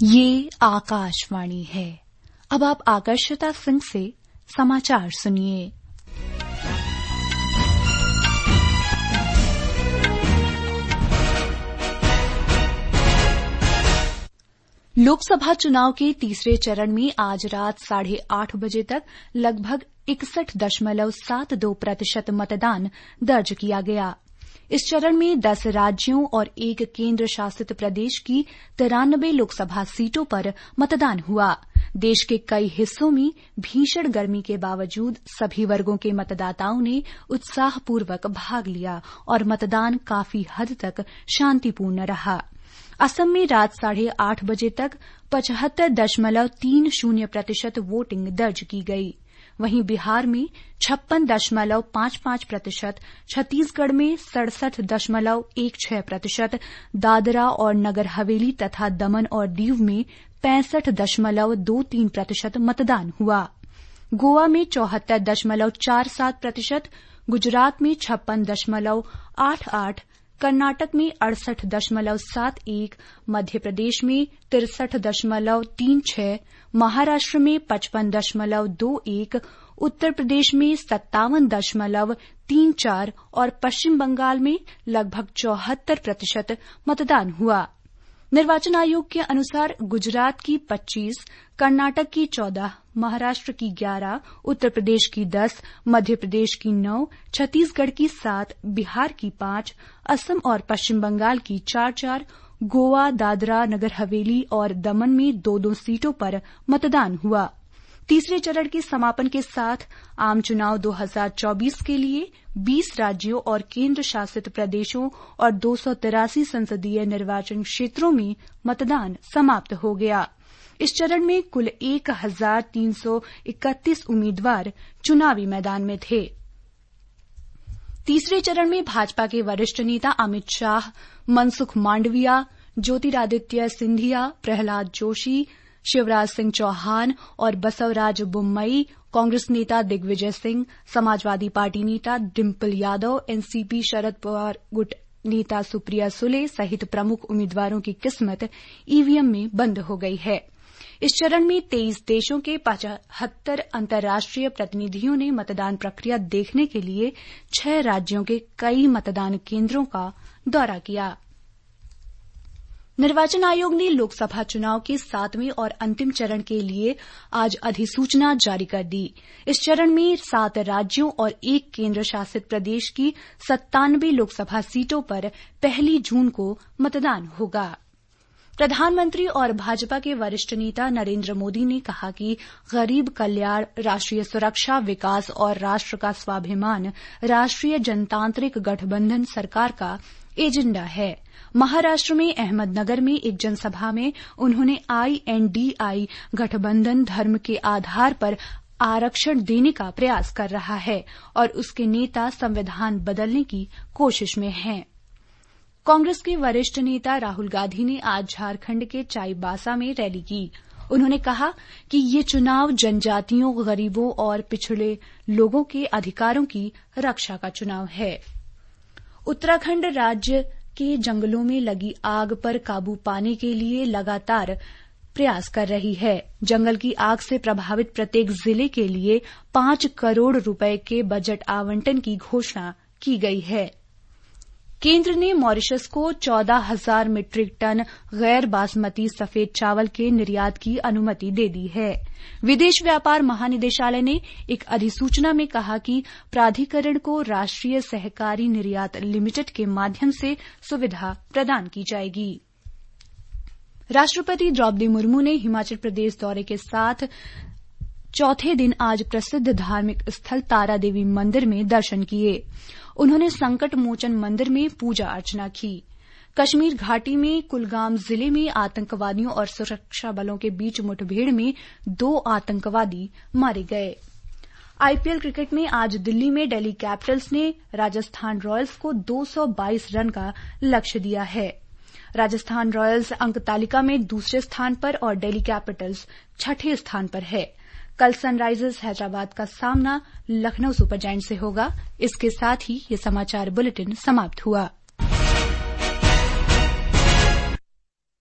ये आकाशवाणी है। अब आप आकर्षिता सिंह से समाचार सुनिए। लोकसभा चुनाव के तीसरे चरण में आज रात 8:30 बजे तक लगभग 61.72% मतदान दर्ज किया गया। इस चरण में 10 राज्यों और 1 केंद्र शासित प्रदेश की 93 लोकसभा सीटों पर मतदान हुआ। देश के कई हिस्सों में भीषण गर्मी के बावजूद सभी वर्गों के मतदाताओं ने उत्साहपूर्वक भाग लिया और मतदान काफी हद तक शांतिपूर्ण रहा। असम में रात 8:30 बजे तक 75.30% वोटिंग दर्ज की गई। वहीं बिहार में 56.55%, छत्तीसगढ़ में 67.16%, दादरा और नगर हवेली तथा दमन और दीव में 65.23% मतदान हुआ। गोवा में 74.47%, गुजरात में 56.88%, कर्नाटक में 68.71%, मध्य प्रदेश में 63.36%, महाराष्ट्र में 55.21%, उत्तर प्रदेश में 57.34% और पश्चिम बंगाल में लगभग 74% मतदान हुआ। निर्वाचन आयोग के अनुसार गुजरात की 25, कर्नाटक की 14, महाराष्ट्र की 11, उत्तर प्रदेश की 10, मध्य प्रदेश की 9, छत्तीसगढ़ की 7, बिहार की 5, असम और पश्चिम बंगाल की 4-4, गोवा, दादरा, नगर हवेली और दमन में 2-2 सीटों पर मतदान हुआ। तीसरे चरण के समापन के साथ आम चुनाव 2024 के लिए 20 राज्यों और केंद्र शासित प्रदेशों और 283 संसदीय निर्वाचन क्षेत्रों में मतदान समाप्त हो गया। इस चरण में कुल 1331 उम्मीदवार चुनावी मैदान में थे। तीसरे चरण में भाजपा के वरिष्ठ नेता अमित शाह, मनसुख मांडविया, ज्योतिरादित्य सिंधिया, प्रहलाद जोशी, शिवराज सिंह चौहान और बसवराज बुम्मई, कांग्रेस नेता दिग्विजय सिंह, समाजवादी पार्टी नेता डिम्पल यादव, एनसीपी शरद पवार गुट नेता सुप्रिया सुले सहित प्रमुख उम्मीदवारों की किस्मत ईवीएम में बंद हो गई है। इस चरण में 23 देशों के 75 अंतर्राष्ट्रीय प्रतिनिधियों ने मतदान प्रक्रिया देखने के लिए 6 राज्यों के कई मतदान केंद्रों का दौरा किया। निर्वाचन आयोग ने लोकसभा चुनाव के 7वें और अंतिम चरण के लिए आज अधिसूचना जारी कर दी। इस चरण में 7 राज्यों और 1 केंद्र शासित प्रदेश की 97 लोकसभा सीटों पर 1 जून को मतदान होगा। प्रधानमंत्री और भाजपा के वरिष्ठ नेता नरेंद्र मोदी ने कहा कि गरीब कल्याण, राष्ट्रीय सुरक्षा, विकास और राष्ट्र का स्वाभिमान राष्ट्रीय जनतांत्रिक गठबंधन सरकार का एजेंडा है। महाराष्ट्र में अहमदनगर में एक जनसभा में उन्होंने INDI गठबंधन धर्म के आधार पर आरक्षण देने का प्रयास कर रहा है और उसके नेता संविधान बदलने की कोशिश में हैं। कांग्रेस के वरिष्ठ नेता राहुल गांधी ने आज झारखंड के चाईबासा में रैली की। उन्होंने कहा कि ये चुनाव जनजातियों, गरीबों और पिछड़े लोगों के अधिकारों की रक्षा का चुनाव है। उत्तराखंड राज्य के जंगलों में लगी आग पर काबू पाने के लिए लगातार प्रयास कर रही है। जंगल की आग से प्रभावित प्रत्येक जिले के लिए 5 करोड़ रुपए के बजट आवंटन की घोषणा की गई है। केंद्र ने मॉरिशस को 14,000 मीट्रिक टन गैर बासमती सफेद चावल के निर्यात की अनुमति दे दी है। विदेश व्यापार महानिदेशालय ने एक अधिसूचना में कहा कि प्राधिकरण को राष्ट्रीय सहकारी निर्यात लिमिटेड के माध्यम से सुविधा प्रदान की जाएगी। राष्ट्रपति द्रौपदी मुर्मू ने हिमाचल प्रदेश दौरे के साथ चौथे दिन आज प्रसिद्ध धार्मिक स्थल तारा देवी मंदिर में दर्शन किए। उन्होंने संकट मोचन मंदिर में पूजा अर्चना की। कश्मीर घाटी में कुलगाम जिले में आतंकवादियों और सुरक्षा बलों के बीच मुठभेड़ में 2 आतंकवादी मारे गए। आईपीएल क्रिकेट में आज दिल्ली में दिल्ली कैपिटल्स ने राजस्थान रॉयल्स को 222 रन का लक्ष्य दिया है। राजस्थान रॉयल्स अंक तालिका में दूसरे स्थान पर और दिल्ली कैपिटल्स 6ठे स्थान पर है। कल सनराइजर्स हैदराबाद का सामना लखनऊ सुपर जायंट्स से होगा। इसके साथ ही ये समाचार बुलेटिन समाप्त हुआ।